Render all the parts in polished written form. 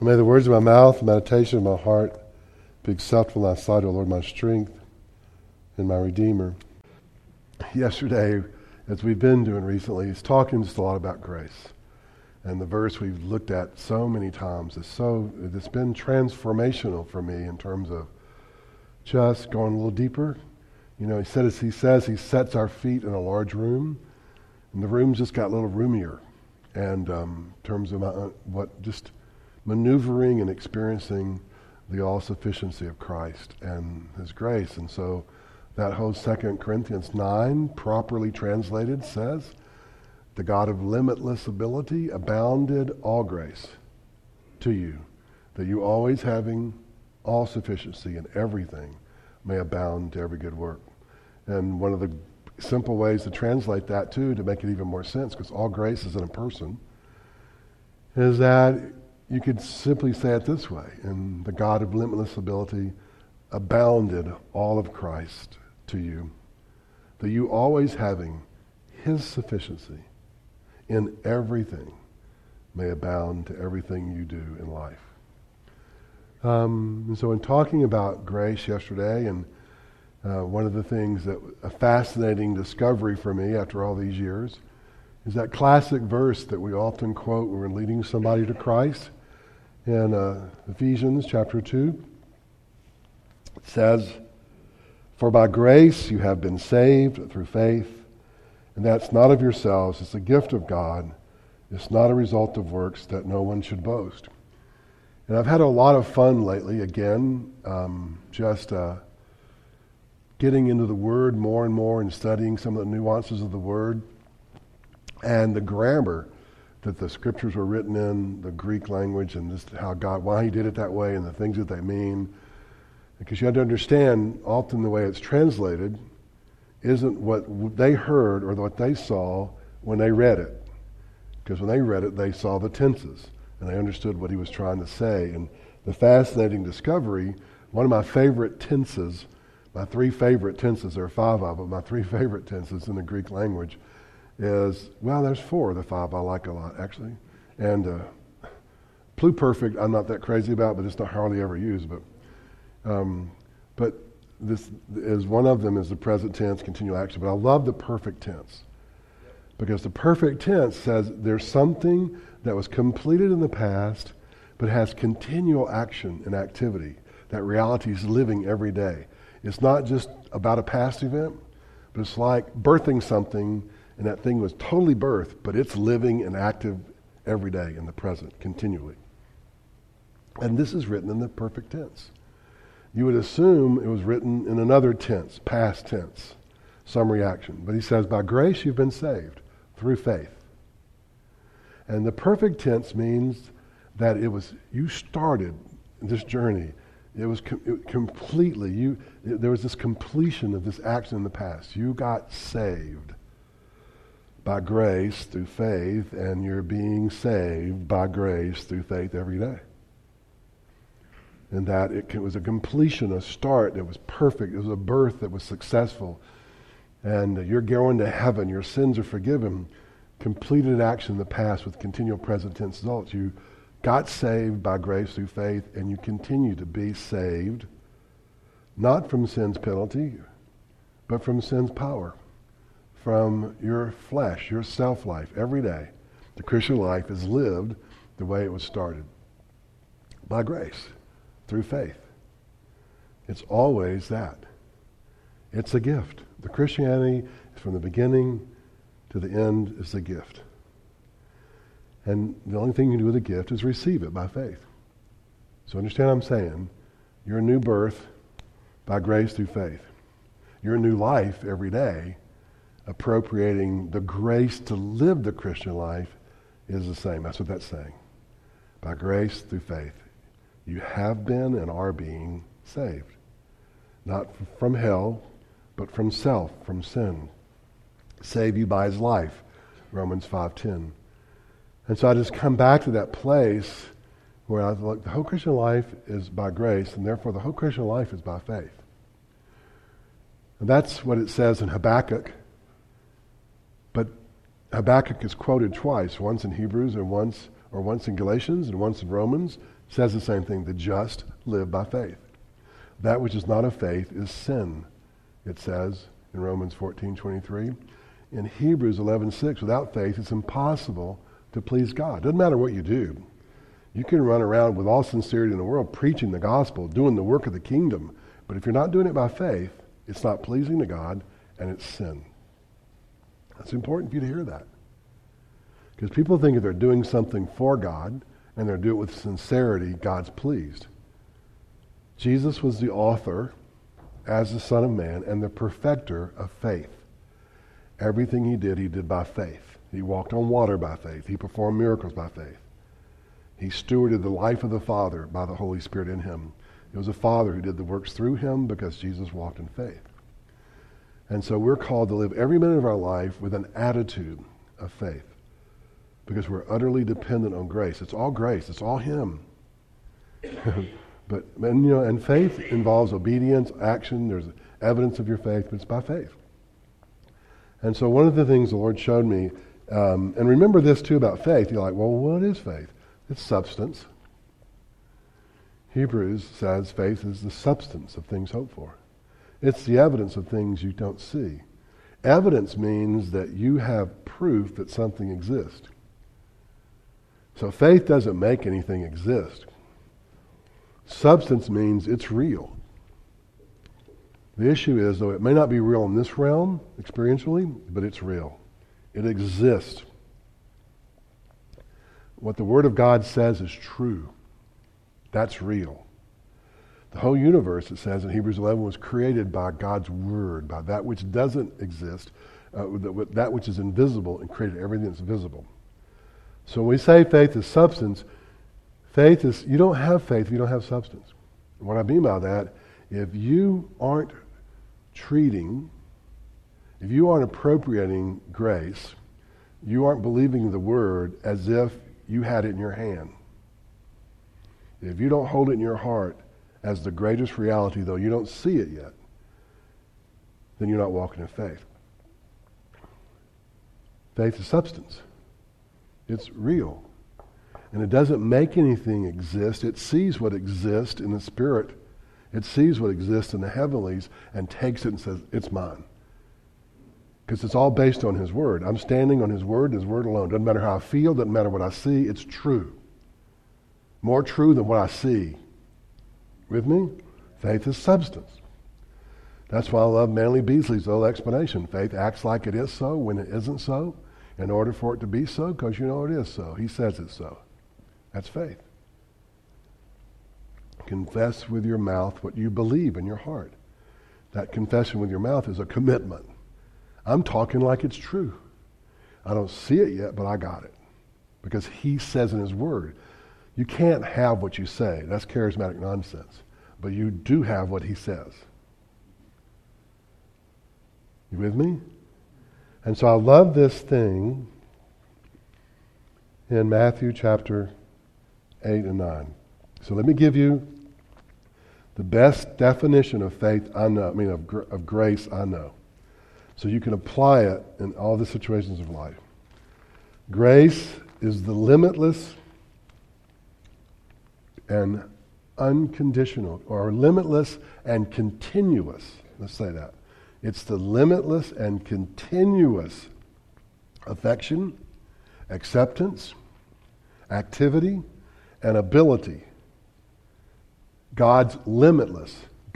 And may the words of my mouth, the meditation of my heart be acceptable in thy sight, O Lord, my strength and my Redeemer. Yesterday, as we've been doing recently, is talking just a lot about grace. And the verse we've looked at so many times it's been transformational for me in terms of just going a little deeper. You know, he says he sets our feet in a large room, and the room's just got a little roomier. And in terms of just maneuvering and experiencing the all-sufficiency of Christ and His grace. And so that whole 2 Corinthians 9, properly translated, says, the God of limitless ability abounded all grace to you, that you always having all sufficiency in everything may abound to every good work. And one of the simple ways to translate that too, to make it even more sense, because all grace is in a person, is that you could simply say it this way: and the God of limitless ability abounded all of Christ to you, that you always having His sufficiency in everything may abound to everything you do in life. And so in talking about grace yesterday, and one of the things that a fascinating discovery for me after all these years is that classic verse that we often quote when we're leading somebody to Christ in Ephesians chapter 2. It says, "For by grace you have been saved through faith, and that's not of yourselves, it's a gift of God. It's not a result of works, that no one should boast." And I've had a lot of fun lately, again, getting into the Word more and more and studying some of the nuances of the Word and the grammar that the Scriptures were written in, the Greek language, and just why He did it that way and the things that they mean. Because you have to understand, often the way it's translated isn't what they heard or what they saw when they read it. Because when they read it, they saw the tenses, and they understood what He was trying to say. And the fascinating discovery, one of my favorite tenses, my three favorite tenses, there are five of them, my three favorite tenses in the Greek language is, well, there's four of the five I like a lot, actually. And pluperfect I'm not that crazy about, but it's not hardly ever used. But this is one of them is the present tense, continual action. But I love the perfect tense, because the perfect tense says there's something that was completed in the past, but has continual action and activity. That reality is living every day. It's not just about a past event, but it's like birthing something, and that thing was totally birthed, but it's living and active every day in the present, continually. And this is written in the perfect tense. You would assume it was written in another tense, past tense, some reaction. But he says, by grace you've been saved through faith. And the perfect tense means that you started this journey. It was completely, there was this completion of this action in the past. You got saved by grace through faith, and you're being saved by grace through faith every day. And that it was a completion, a start that was perfect. It was a birth that was successful. And you're going to heaven. Your sins are forgiven. Completed action in the past with continual present tense results. You got saved by grace through faith, and you continue to be saved, not from sin's penalty, but from sin's power, from your flesh, your self-life, every day. The Christian life is lived the way it was started, by grace, through faith. It's always that. It's a gift. The Christianity, from the beginning to the end, is a gift. And the only thing you can do with a gift is receive it by faith. So understand what I'm saying. Your new birth by grace through faith. Your new life every day, appropriating the grace to live the Christian life, is the same. That's what that's saying. By grace through faith. You have been and are being saved. Not from hell, but from self, from sin. Save you by His life, Romans 5:10. And so I just come back to that place where I look, the whole Christian life is by grace, and therefore the whole Christian life is by faith. And that's what it says in Habakkuk. But Habakkuk is quoted twice, once in Hebrews and once in Galatians and once in Romans. says the same thing. The just live by faith. That which is not of faith is sin, it says in Romans 14:23. In Hebrews 11:6, without faith it's impossible to please God. It doesn't matter what you do. You can run around with all sincerity in the world preaching the gospel, doing the work of the kingdom, but if you're not doing it by faith, it's not pleasing to God and it's sin. It's important for you to hear that. Because people think if they're doing something for God and they're doing it with sincerity, God's pleased. Jesus was the author, as the Son of Man, and the perfecter of faith. Everything he did by faith. He walked on water by faith. He performed miracles by faith. He stewarded the life of the Father by the Holy Spirit in him. It was the Father who did the works through him because Jesus walked in faith. And so we're called to live every minute of our life with an attitude of faith because we're utterly dependent on grace. It's all grace. It's all him. And faith involves obedience, action. There's evidence of your faith, but it's by faith. And so one of the things the Lord showed me, and remember this too about faith. You're like, well, what is faith? It's substance. Hebrews says faith is the substance of things hoped for. It's the evidence of things you don't see. Evidence means that you have proof that something exists. So faith doesn't make anything exist. Substance means it's real. The issue is, though, it may not be real in this realm, experientially, but it's real. It exists. What the Word of God says is true. That's real. The whole universe, it says in Hebrews 11, was created by God's Word, by that which doesn't exist, that which is invisible, and created everything that's visible. So when we say faith is substance, faith is, you don't have faith if you don't have substance. And what I mean by that, if you aren't treating, if you aren't appropriating grace, you aren't believing the Word as if you had it in your hand. If you don't hold it in your heart as the greatest reality, though you don't see it yet, then you're not walking in faith. Faith is substance. It's real. And it doesn't make anything exist. It sees what exists in the Spirit. It sees what exists in the heavenlies and takes it and says, it's mine. Because it's all based on His Word. I'm standing on His Word and His Word alone. Doesn't matter how I feel, doesn't matter what I see, it's true. More true than what I see. With me? Faith is substance. That's why I love Manly Beasley's old explanation. Faith acts like it is so when it isn't so, in order for it to be so, because you know it is so. He says it's so. That's faith. Confess with your mouth what you believe in your heart. That confession with your mouth is a commitment. I'm talking like it's true. I don't see it yet, but I got it. Because He says in His Word. You can't have what you say. That's charismatic nonsense. But you do have what He says. You with me? And so I love this thing in Matthew chapter 8 and 9. So let me give you the best definition of faith I know, of grace I know. So you can apply it in all the situations of life. Grace is the limitless and unconditional, or limitless and continuous. Let's say that. It's the limitless and continuous affection, acceptance, activity, and ability. God's limitless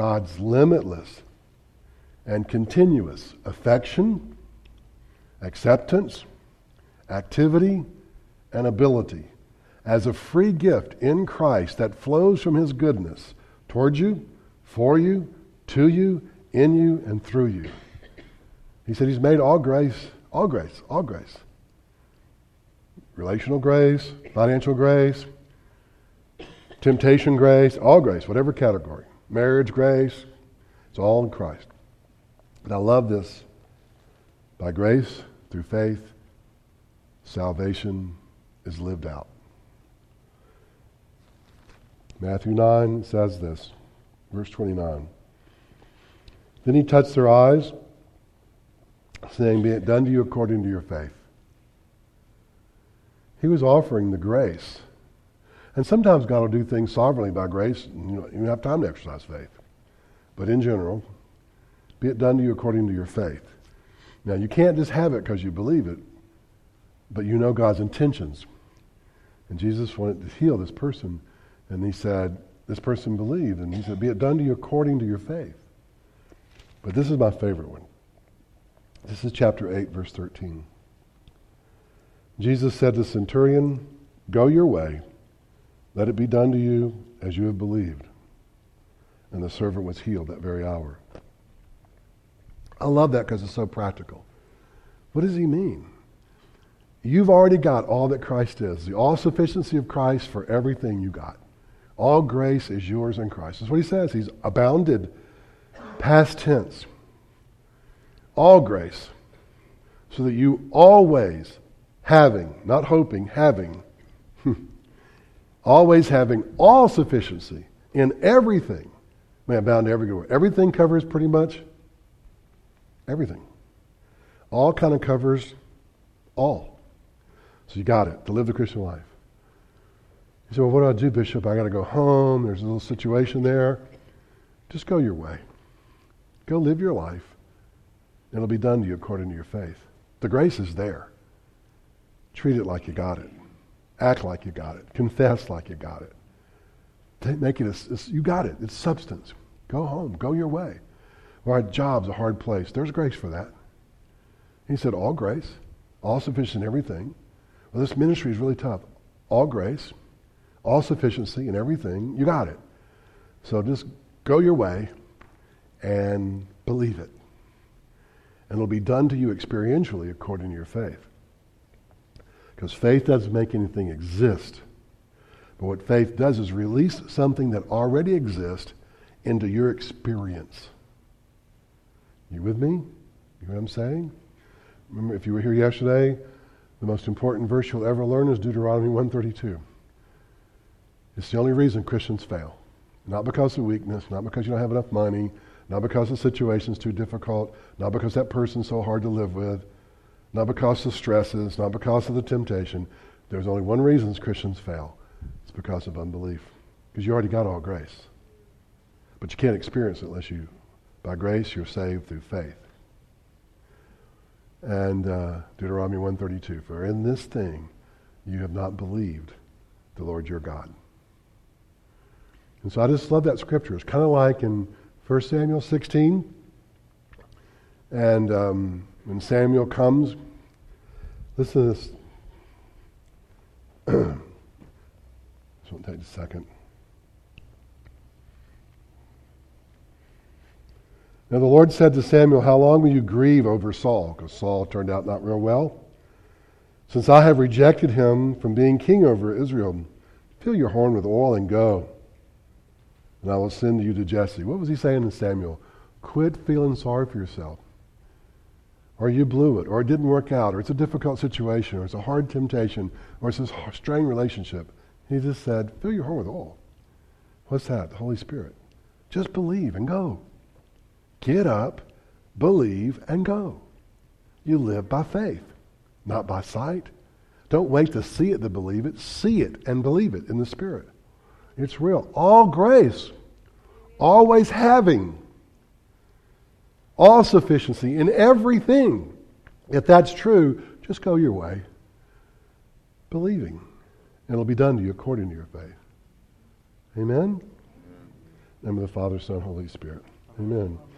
and continuous affection, acceptance, activity, and ability as a free gift in Christ that flows from His goodness towards you, for you, to you, in you, and through you. He said He's made all grace. Relational grace, financial grace, temptation grace, all grace, whatever category. Marriage grace, it's all in Christ. And I love this. By grace, through faith, salvation is lived out. Matthew 9 says this, verse 29. Then He touched their eyes, saying, "Be it done to you according to your faith." He was offering the grace. And sometimes God will do things sovereignly by grace, and you don't have time to exercise faith. But in general, be it done to you according to your faith. Now, you can't just have it because you believe it, but you know God's intentions. And Jesus wanted to heal this person, and he said, this person believed, and he said, be it done to you according to your faith. But this is my favorite one. This is chapter 8, verse 13. Jesus said to the centurion, go your way, let it be done to you as you have believed. And the servant was healed that very hour. I love that because it's so practical. What does he mean? You've already got all that Christ is, the all-sufficiency of Christ for everything you got. All grace is yours in Christ. That's what he says. He's abounded, past tense. All grace, so that you always having, not hoping, having, always having all sufficiency in everything, may abound everywhere. Everything covers pretty much everything. All kind of covers all. So you got it, to live the Christian life. You say, well, what do I do, Bishop? I got to go home. There's a little situation there. Just go your way. Go live your life. It'll be done to you according to your faith. The grace is there. Treat it like you got it. Act like you got it. Confess like you got it. Make it, you got it. It's substance. Go home. Go your way. Well, our job's a hard place. There's grace for that. He said, all grace, all sufficient in everything. Well, this ministry is really tough. All grace, all sufficiency in everything. You got it. So just go your way and believe it. And it'll be done to you experientially according to your faith. Because faith doesn't make anything exist. But what faith does is release something that already exists into your experience. You with me? You know what I'm saying? Remember, if you were here yesterday, the most important verse you'll ever learn is Deuteronomy 1:32. It's the only reason Christians fail. Not because of weakness, not because you don't have enough money, not because the situation's too difficult, not because that person's so hard to live with, not because of stresses, not because of the temptation. There's only one reason Christians fail. It's because of unbelief. Because you already got all grace. But you can't experience it unless you, by grace, you're saved through faith. And Deuteronomy 1:32, for in this thing you have not believed the Lord your God. And so I just love that scripture. It's kind of like in 1 Samuel 16. And when Samuel comes, listen to this. This won't take a second. Now the Lord said to Samuel, how long will you grieve over Saul? Because Saul turned out not real well. Since I have rejected him from being king over Israel, fill your horn with oil and go. And I will send you to Jesse. What was he saying to Samuel? Quit feeling sorry for yourself. Or you blew it, or it didn't work out, or it's a difficult situation, or it's a hard temptation, or it's a strained relationship. He just said, fill your horn with oil. What's that? The Holy Spirit. Just believe and go. Get up, believe, and go. You live by faith, not by sight. Don't wait to see it to believe it. See it and believe it in the Spirit. It's real. All grace, always having, all sufficiency in everything. If that's true, just go your way, believing. And it'll be done to you according to your faith. Amen? In the name of the Father, Son, Holy Spirit. Amen.